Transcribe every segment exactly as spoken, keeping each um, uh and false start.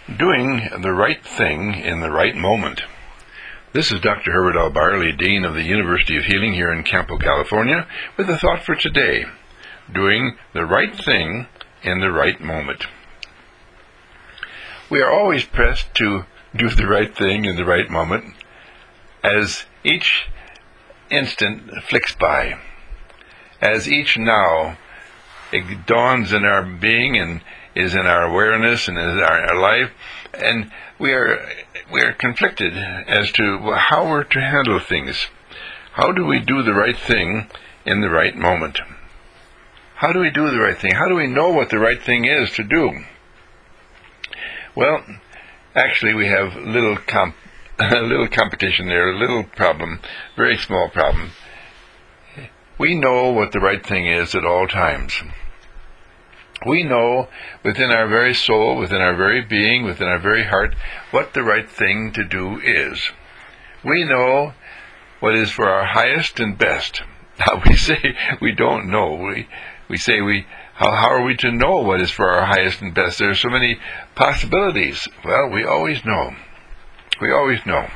Doing the right thing in the right moment. This is Doctor Herbert L. Barley, Dean of the University of Healing here in Campo, California, with a thought for today. Doing the right thing in the right moment. We are always pressed to do the right thing in the right moment as each instant flicks by, as each now it dawns in our being and is in our awareness and in our, our life, and we are we are conflicted as to how we're to handle things. How do we do the right thing in the right moment? How do we do the right thing? How do we know what the right thing is to do? Well, actually, we have little comp a little competition there, a little problem, very small problem. We know what the right thing is at all times. We know within our very soul, within our very being, within our very heart, what the right thing to do is. We know what is for our highest and best. Now we say we don't know. We we say we how how are we to know what is for our highest and best? There are so many possibilities. Well, we always know. We always know.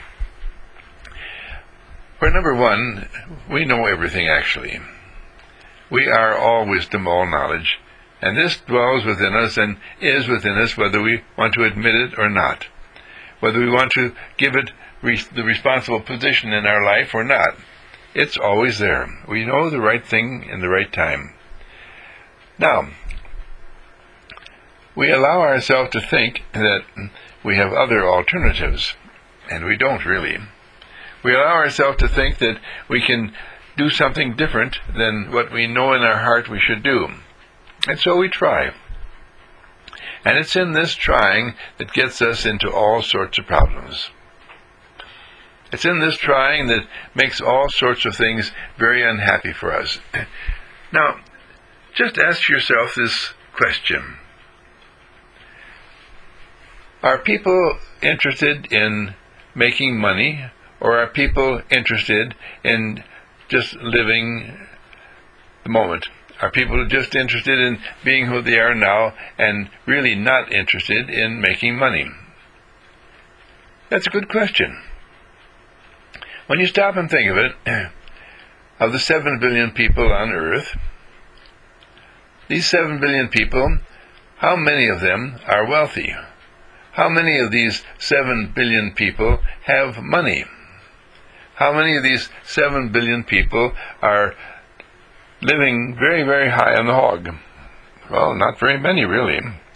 For number one, we know everything actually. We are all wisdom, all knowledge. And this dwells within us and is within us whether we want to admit it or not, whether we want to give it re- the responsible position in our life or not. It's always there. We know the right thing in the right time. Now, we allow ourselves to think that we have other alternatives, and we don't really. We allow ourselves to think that we can do something different than what we know in our heart we should do. And so we try. And it's in this trying that gets us into all sorts of problems. It's in this trying that makes all sorts of things very unhappy for us. Now, just ask yourself this question. Are people interested in making money, or are people interested in just living the moment? Are people just interested in being who they are now and really not interested in making money? That's a good question. When you stop and think of it, of the seven billion people on Earth, these seven billion people, how many of them are wealthy? How many of these seven billion people have money? How many of these seven billion people are living very, very high on the hog? Well, not very many, really.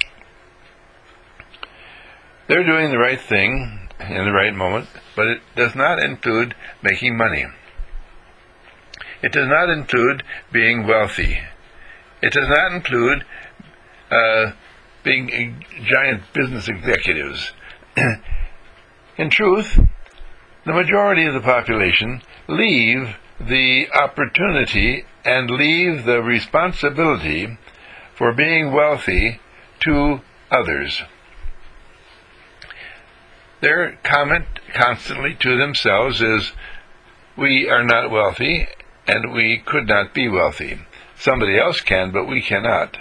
They're doing the right thing in the right moment, but it does not include making money. It does not include being wealthy. It does not include uh, being giant business executives. In truth, the majority of the population leave the opportunity and leave the responsibility for being wealthy to others. Their comment constantly to themselves is, we are not wealthy and we could not be wealthy. Somebody else can, but we cannot.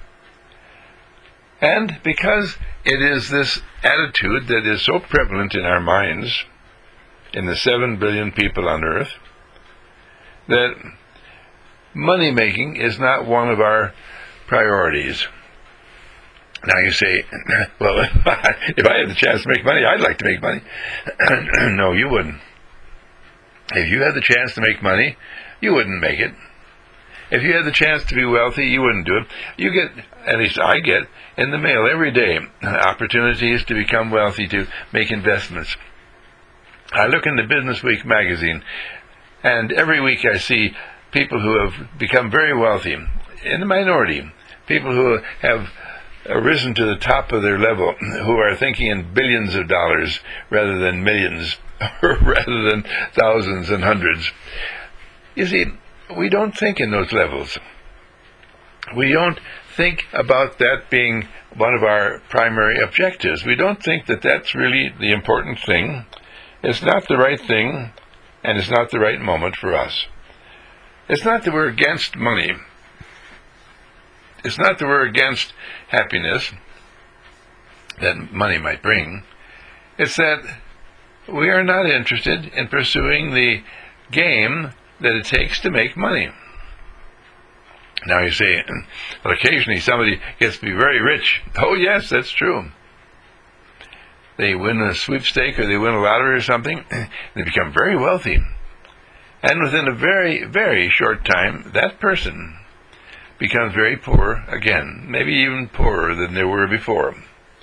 And because it is this attitude that is so prevalent in our minds, in the seven billion people on Earth, that money making is not one of our priorities. Now you say, well, if I, if I had the chance to make money, I'd like to make money. No, you wouldn't. If you had the chance to make money, you wouldn't make it. If you had the chance to be wealthy, you wouldn't do it. You get, at least I get, in the mail every day, opportunities to become wealthy, to make investments. I look in the Business Week magazine, and every week I see people who have become very wealthy, in the minority, people who have risen to the top of their level, who are thinking in billions of dollars rather than millions, or rather than thousands and hundreds. You see, we don't think in those levels. We don't think about that being one of our primary objectives. We don't think that that's really the important thing. It's not the right thing, and it's not the right moment for us. It's not that we're against money. It's not that we're against happiness. that money might bring. It's that we are not interested in pursuing the game that it takes to make money. Now you say, well, occasionally somebody gets to be very rich. Oh yes, that's true. They win a sweepstake or they win a lottery or something, and they become very wealthy. And within a very, very short time, that person becomes very poor again, maybe even poorer than they were before.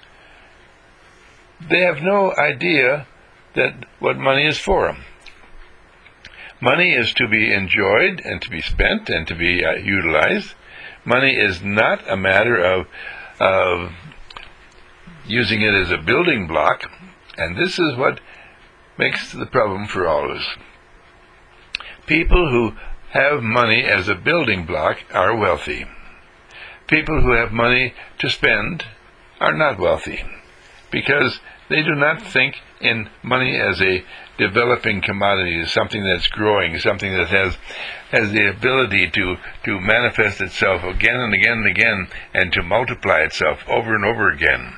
They have no idea that what money is for. Money is to be enjoyed and to be spent and to be uh, utilized. Money is not a matter of, of using it as a building block, and this is what makes the problem for all of us. People who have money as a building block are wealthy. People who have money to spend are not wealthy, because they do not think in money as a developing commodity, as something that's growing, something that has has the ability to, to manifest itself again and again and again, and to multiply itself over and over again.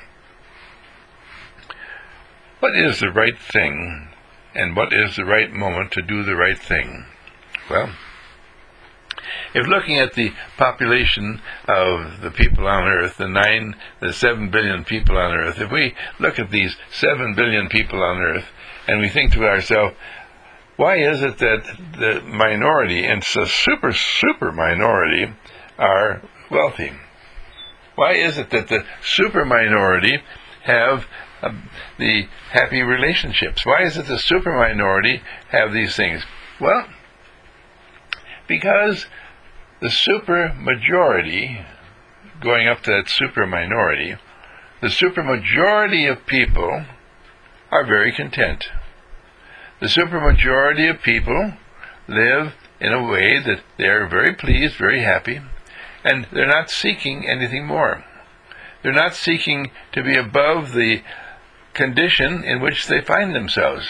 What is the right thing, and what is the right moment to do the right thing? Well, if looking at the population of the people on Earth, the nine, the seven billion people on Earth, if we look at these seven billion people on Earth, and we think to ourselves, why is it that the minority, and it's a super, super minority, are wealthy? Why is it that the super minority have uh, the happy relationships? Why is it the super minority have these things? Well, because the super majority, going up to that super minority, the super majority of people are very content. The super majority of people live in a way that they are very pleased, very happy, and they're not seeking anything more. They're not seeking to be above the condition in which they find themselves.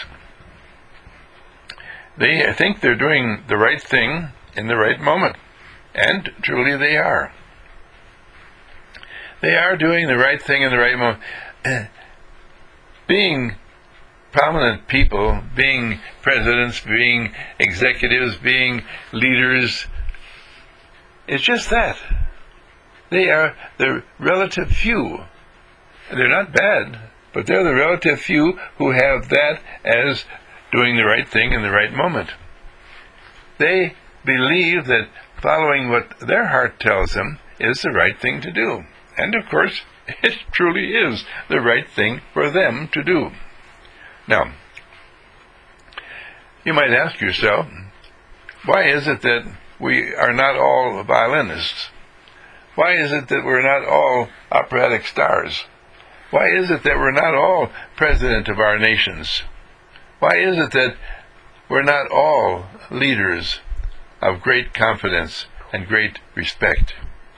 They think they're doing the right thing in the right moment, and truly they are. They are doing the right thing in the right moment. Being prominent people, being presidents, being executives, being leaders, it's just that. They are the relative few. They're not bad, but they're the relative few who have that as doing the right thing in the right moment. They believe that following what their heart tells them is the right thing to do. And of course, it truly is the right thing for them to do. Now, you might ask yourself, why is it that we are not all violinists? Why is it that we're not all operatic stars? Why is it that we're not all president of our nations? Why is it that we're not all leaders of great confidence and great respect?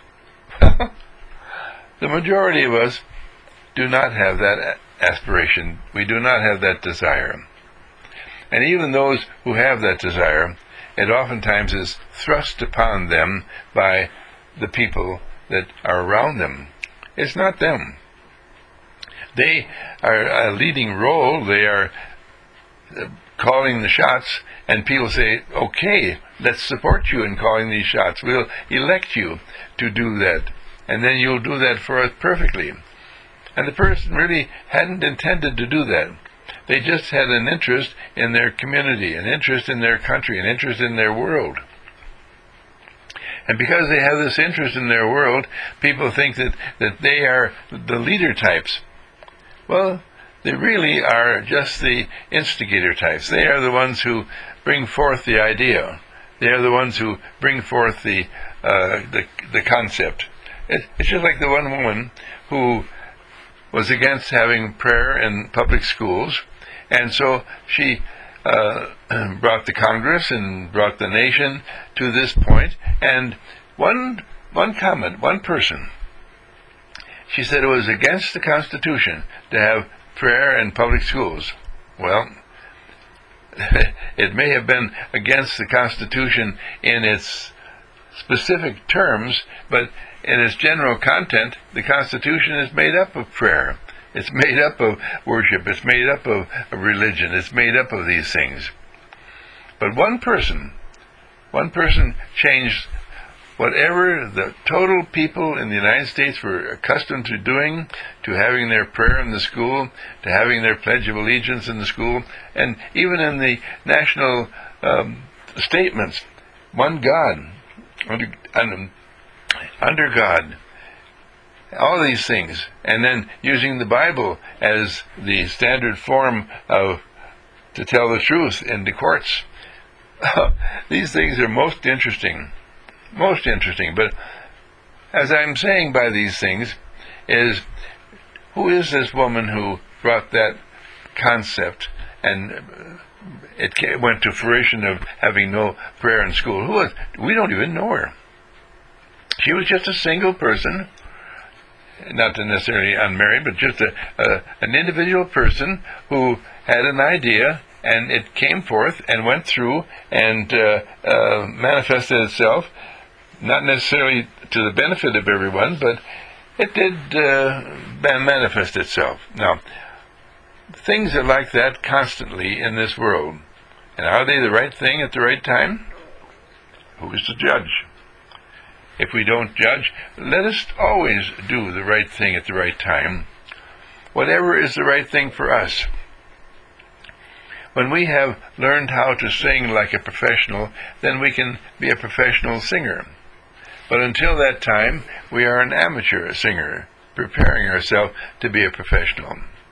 The majority of us do not have that aspiration. We do not have that desire. And even those who have that desire, it oftentimes is thrust upon them by the people that are around them. It's not them. They are a leading role. They are calling the shots, and people say, okay, let's support you in calling these shots. We'll elect you to do that, and then you'll do that for us perfectly. And the person really hadn't intended to do that. They just had an interest in their community, an interest in their country, an interest in their world. And because they have this interest in their world, people think that, that they are the leader types. Well, they really are just the instigator types. They are the ones who bring forth the idea. They are the ones who bring forth the uh, the, the concept. It, it's just like the one woman who was against having prayer in public schools, and so she uh, brought the Congress and brought the nation to this point. And one one comment, one person, she said it was against the Constitution to have prayer in public schools. Well, it may have been against the Constitution in its specific terms, but in its general content, the Constitution is made up of prayer. It's made up of worship. It's made up of, of religion. It's made up of these things. But one person, one person changed whatever the total people in the United States were accustomed to doing, to having their prayer in the school, to having their Pledge of Allegiance in the school, and even in the national um, statements. One God, under, under, under God, all these things, and then using the Bible as the standard form of to tell the truth in the courts. These things are most interesting. Most interesting, but as I'm saying by these things is, who is this woman who brought that concept and it went to fruition of having no prayer in school? Who was? We don't even know her. She was just a single person, not necessarily unmarried, but just a, a, an individual person who had an idea, and it came forth and went through and uh, uh, manifested itself. Not necessarily to the benefit of everyone, but it did uh, manifest itself. Now, things are like that constantly in this world. And are they the right thing at the right time? Who is to judge? If we don't judge, let us always do the right thing at the right time. Whatever is the right thing for us. When we have learned how to sing like a professional, then we can be a professional singer. But until that time, we are an amateur singer, preparing ourselves to be a professional.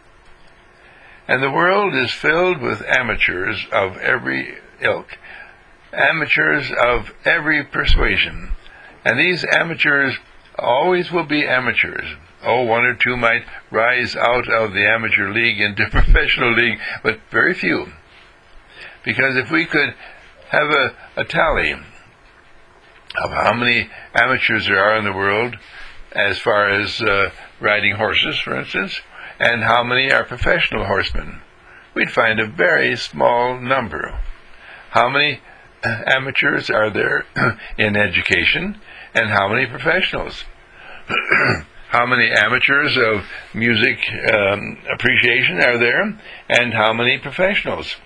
And the world is filled with amateurs of every ilk, amateurs of every persuasion. And these amateurs always will be amateurs. Oh, one or two might rise out of the amateur league into professional league, but very few. Because if we could have a, a tally of how many amateurs there are in the world, as far as uh, riding horses, for instance, and how many are professional horsemen, we'd find a very small number. How many amateurs are there in education, and how many professionals? How many amateurs of music um, appreciation are there, and how many professionals?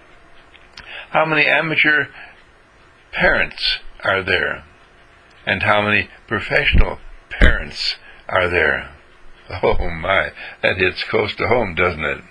How many amateur parents are there, and how many professional parents are there? Oh my, that hits close to home, doesn't it?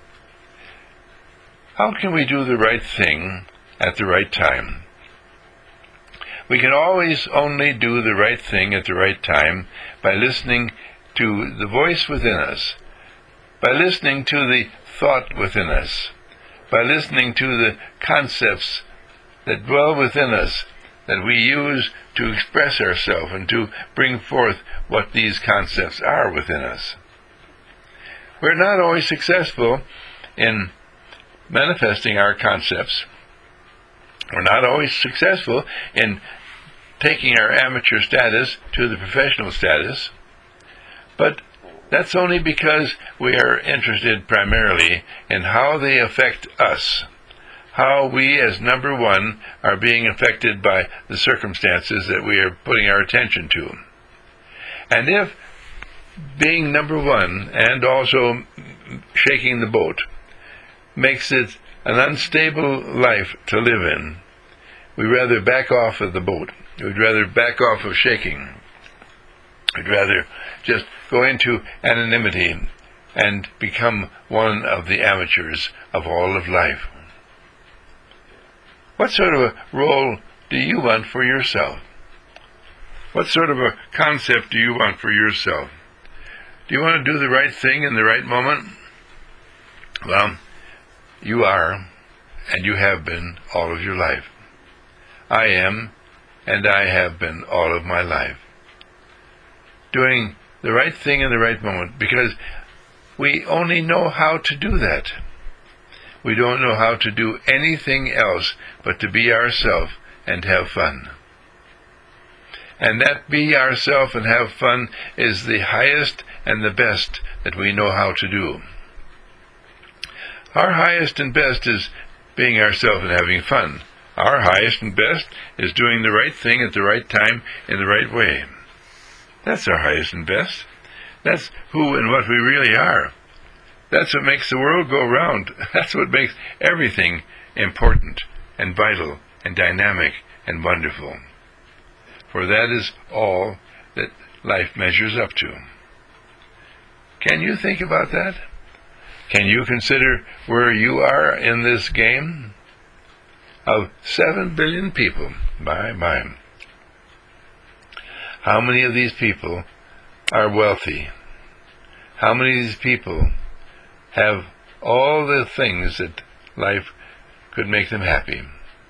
How can we do the right thing at the right time? We can always only do the right thing at the right time by listening to the voice within us, by listening to the thought within us, by listening to the concepts that dwell within us, that we use to express ourselves and to bring forth what these concepts are within us. We're not always successful in manifesting our concepts. We're not always successful in taking our amateur status to the professional status, but that's only because we are interested primarily in how they affect us, how we as number one are being affected by the circumstances that we are putting our attention to. And if being number one and also shaking the boat makes it an unstable life to live in, we'd rather back off of the boat. We'd rather back off of shaking. We'd rather just go into anonymity and become one of the amateurs of all of life. What sort of a role do you want for yourself? What sort of a concept do you want for yourself? Do you want to do the right thing in the right moment? Well, you are, and you have been all of your life. I am, and I have been all of my life. Doing the right thing in the right moment, because we only know how to do that. We don't know how to do anything else but to be ourselves and have fun. And that be ourselves and have fun is the highest and the best that we know how to do. Our highest and best is being ourselves and having fun. Our highest and best is doing the right thing at the right time in the right way. That's our highest and best. That's who and what we really are. That's what makes the world go round. That's what makes everything important and vital and dynamic and wonderful. For that is all that life measures up to. Can you think about that? Can you consider where you are in this game? Of seven billion people, my, my. How many of these people are wealthy? How many of these people have all the things that life could make them happy?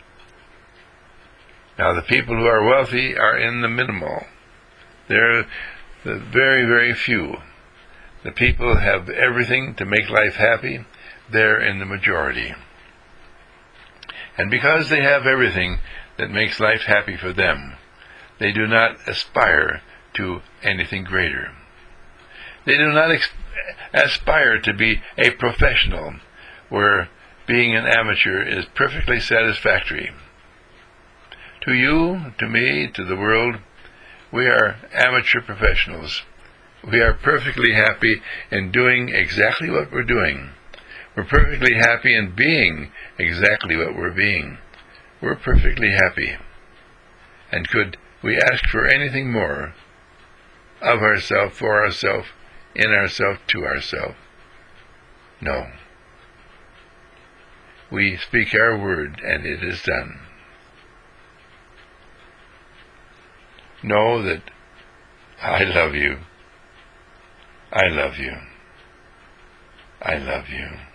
Now, the people who are wealthy are in the minimal. They're the very, very few. The people who have everything to make life happy, they're in the majority. And because they have everything that makes life happy for them, they do not aspire to anything greater. They do not ex- aspire to be a professional, where being an amateur is perfectly satisfactory. To you, to me, to the world, we are amateur professionals. We are perfectly happy in doing exactly what we're doing. We're perfectly happy in being exactly what we're being. We're perfectly happy. And could we ask for anything more of ourselves, for ourselves, in ourselves, to ourselves? No. We speak our word, and it is done. Know that I love you. I love you. I love you.